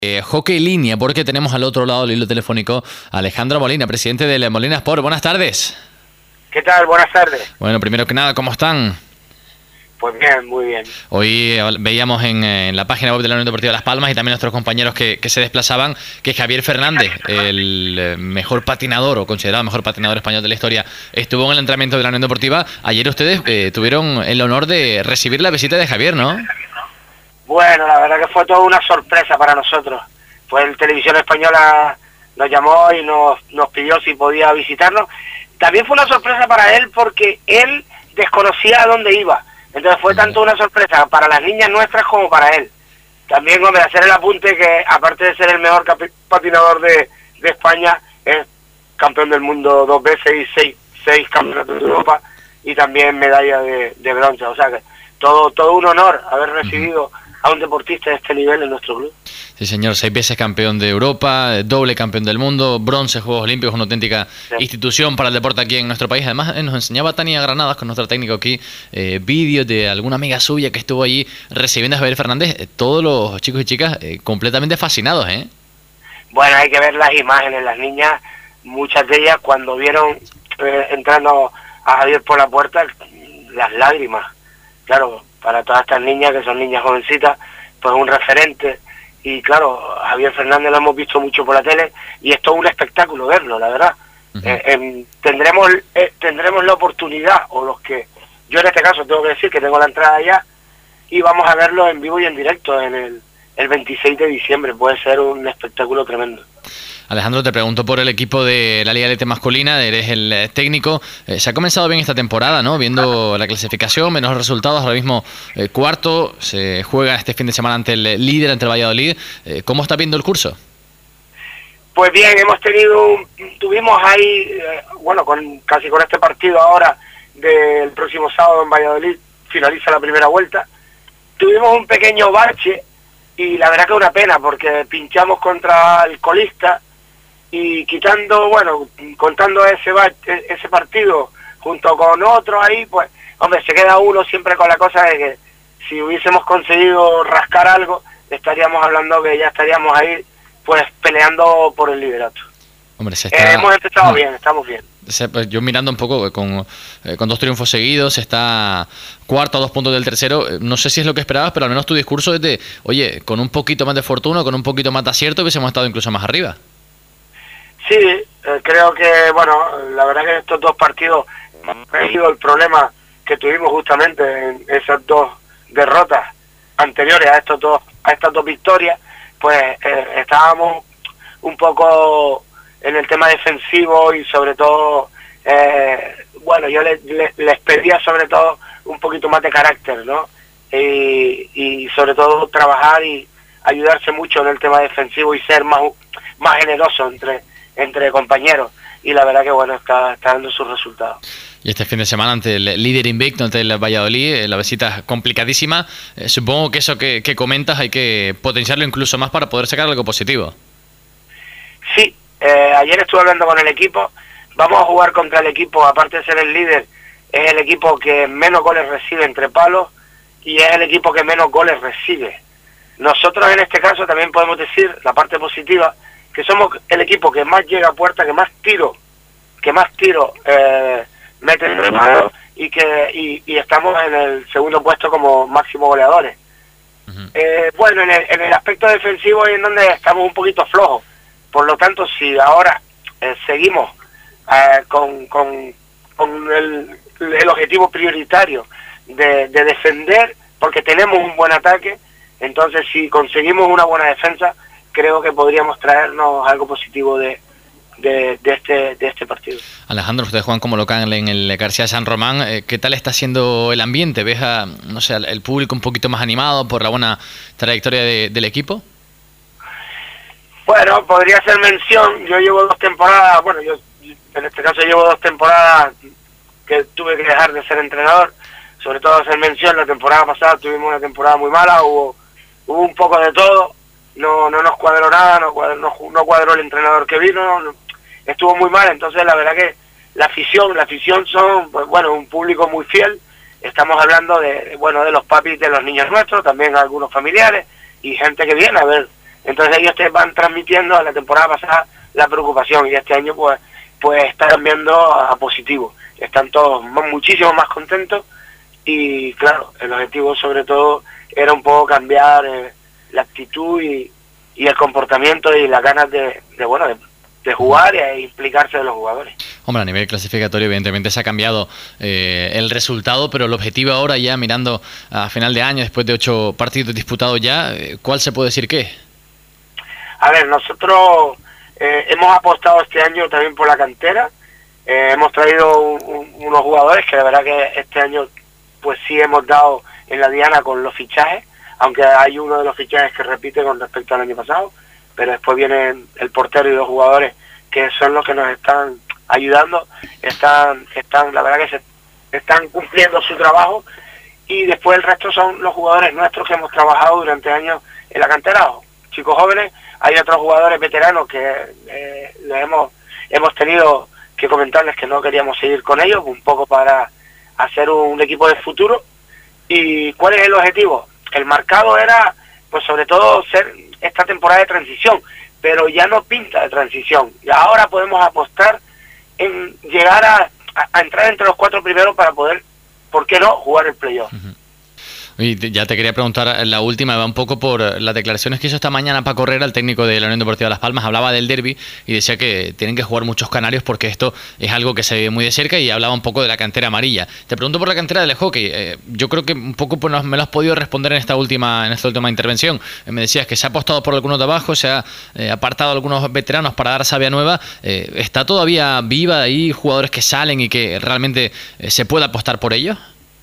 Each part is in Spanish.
Hockey línea, porque tenemos al otro lado del hilo telefónico a Alejandro Molina, presidente de Molina Sport. Buenas tardes. ¿Qué tal? Buenas tardes. Bueno, primero que nada, ¿cómo están? Pues bien, muy bien. Hoy veíamos en la página web de la Unión Deportiva Las Palmas y también nuestros compañeros que se desplazaban, que Javier Fernández, el mejor patinador o considerado mejor patinador español de la historia, estuvo en el entrenamiento de la Unión Deportiva. Ayer ustedes tuvieron el honor de recibir la visita de Javier, ¿no? Bueno, la verdad que fue toda una sorpresa para nosotros. Pues el Televisión Española nos llamó y nos pidió si podía visitarnos. También fue una sorpresa para él porque él desconocía a dónde iba. Entonces fue tanto una sorpresa para las niñas nuestras como para él. También, hombre, hacer el apunte que aparte de ser el mejor patinador de España, es campeón del mundo 2 veces y seis campeonatos de Europa y también medalla de bronce. O sea que todo un honor haber recibido a un deportista de este nivel en nuestro club. Sí, señor, 6 veces campeón de Europa, doble campeón del mundo, bronce, Juegos Olímpicos, una auténtica institución para el deporte aquí en nuestro país. Además, nos enseñaba Tania Granadas, con nuestro técnico aquí, vídeos de alguna amiga suya que estuvo allí recibiendo a Javier Fernández. Todos los chicos y chicas completamente fascinados, ¿eh? Bueno, hay que ver las imágenes. Las niñas, muchas de ellas, cuando vieron entrando a Javier por la puerta, las lágrimas. Claro, para todas estas niñas, que son niñas jovencitas, pues un referente. Y claro, Javier Fernández lo hemos visto mucho por la tele y es todo un espectáculo verlo, la verdad. Tendremos la oportunidad, o los que, yo en este caso tengo que decir que tengo la entrada ya, y vamos a verlo en vivo y en directo el 26 de diciembre. Puede ser un espectáculo tremendo. Alejandro, te pregunto por el equipo de la Liga Elite masculina, eres el técnico. Se ha comenzado bien esta temporada, ¿no? Viendo la clasificación, menos resultados, ahora mismo cuarto, se juega este fin de semana ante el líder, ante el Valladolid. ¿Cómo está viendo el curso? Pues bien, tuvimos ahí, casi con este partido ahora del próximo sábado en Valladolid, finaliza la primera vuelta. Tuvimos un pequeño bache y la verdad que es una pena porque pinchamos contra el colista. Y contando ese partido junto con otro ahí, pues, hombre, se queda uno siempre con la cosa de que si hubiésemos conseguido rascar algo, estaríamos hablando que ya estaríamos ahí, pues, peleando por el liderato. Hombre, hemos empezado bien, estamos bien. Yo mirando un poco, con 2 triunfos seguidos, está cuarto a 2 puntos del tercero. No sé si es lo que esperabas, pero al menos tu discurso es de, oye, con un poquito más de fortuna, con un poquito más de acierto, hubiésemos estado incluso más arriba. Sí, creo que, la verdad que estos 2 partidos ha sido el problema que tuvimos justamente en esas 2 derrotas anteriores a estas dos victorias. Pues estábamos un poco en el tema defensivo y sobre todo, yo les pedía sobre todo un poquito más de carácter, ¿no? Y sobre todo trabajar y ayudarse mucho en el tema defensivo y ser más generoso entre compañeros, y la verdad que está dando sus resultados. Y este fin de semana ante el líder invicto, ante el Valladolid, la visita es complicadísima. Supongo que eso que comentas hay que potenciarlo incluso más para poder sacar algo positivo. Sí, ayer estuve hablando con el equipo. Vamos a jugar contra el equipo, aparte de ser el líder, es el equipo que menos goles recibe entre palos y es el equipo que menos goles recibe. Nosotros en este caso también podemos decir, la parte positiva, que somos el equipo que más llega a puerta, que más tiro mete en el palo y estamos en el segundo puesto como máximo goleadores. En el aspecto defensivo es en donde estamos un poquito flojos. Por lo tanto, si ahora seguimos con el objetivo prioritario de defender, porque tenemos un buen ataque, entonces si conseguimos una buena defensa, creo que podríamos traernos algo positivo de este partido. Alejandro, ustedes juegan como local en el García San Román. ¿Qué tal está siendo el ambiente? ¿Ves el público un poquito más animado por la buena trayectoria del equipo? Bueno, podría ser mención. Yo llevo 2 temporadas, yo en este caso llevo 2 temporadas que tuve que dejar de ser entrenador. Sobre todo hacer mención, la temporada pasada tuvimos una temporada muy mala, hubo un poco de todo. No nos cuadró nada, no cuadró el entrenador que vino, estuvo muy mal. Entonces la verdad que la afición son, un público muy fiel. Estamos hablando de los papis de los niños nuestros, también algunos familiares y gente que viene a ver Entonces ellos te van transmitiendo a la temporada pasada la preocupación, y este año pues está cambiando a positivo. Están todos muchísimo más contentos, y claro, el objetivo sobre todo era un poco cambiar la actitud y el comportamiento y las ganas de jugar e implicarse de los jugadores. Hombre, a nivel clasificatorio evidentemente se ha cambiado el resultado, pero el objetivo ahora, ya mirando a final de año, después de 8 partidos disputados ya, ¿cuál se puede decir que es? A ver, nosotros hemos apostado este año también por la cantera. Hemos traído unos jugadores que la verdad que este año pues sí hemos dado en la diana con los fichajes, aunque hay uno de los fichajes que repite con respecto al año pasado, pero después vienen el portero y los jugadores que son los que nos están ayudando, están la verdad que están cumpliendo su trabajo, y después el resto son los jugadores nuestros que hemos trabajado durante años en la cantera, chicos jóvenes. Hay otros jugadores veteranos que hemos tenido que comentarles que no queríamos seguir con ellos, un poco para hacer un equipo de futuro. ¿Y cuál es el objetivo? El marcado era, pues sobre todo, ser esta temporada de transición, pero ya no pinta de transición. Y ahora podemos apostar en llegar a entrar entre los 4 primeros para poder, ¿por qué no?, jugar el playoff. Y ya te quería preguntar, la última va un poco por las declaraciones que hizo esta mañana Paco Herrera, el técnico de la Unión Deportiva Las Palmas. Hablaba del derbi y decía que tienen que jugar muchos canarios porque esto es algo que se ve muy de cerca, y hablaba un poco de la cantera amarilla. Te pregunto por la cantera del hockey. Yo creo que un poco pues, me lo has podido responder en esta última intervención. Me decías que se ha apostado por algunos de abajo, se ha apartado algunos veteranos para dar savia nueva. ¿Está todavía viva ahí jugadores que salen y que realmente se puede apostar por ellos?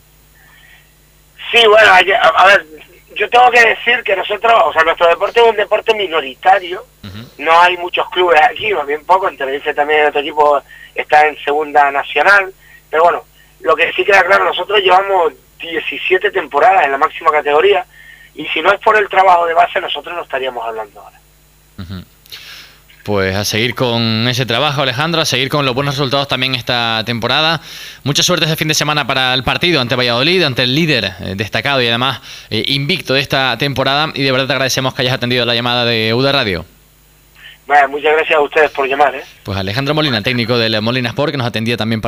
Sí, bueno, a ver, yo tengo que decir que nosotros, o sea, nuestro deporte es un deporte minoritario. No hay muchos clubes aquí, más bien poco. En Tenerife también otro equipo está en segunda nacional, pero bueno, lo que sí queda claro, nosotros llevamos 17 temporadas en la máxima categoría, y si no es por el trabajo de base, nosotros no estaríamos hablando ahora. Pues a seguir con ese trabajo, Alejandro, a seguir con los buenos resultados también esta temporada. Mucha suerte este fin de semana para el partido ante Valladolid, ante el líder destacado y además invicto de esta temporada, y de verdad te agradecemos que hayas atendido la llamada de UDA Radio. Bueno, muchas gracias a ustedes por llamar. Pues Alejandro Molina, técnico del Molina Sport, que nos atendía también para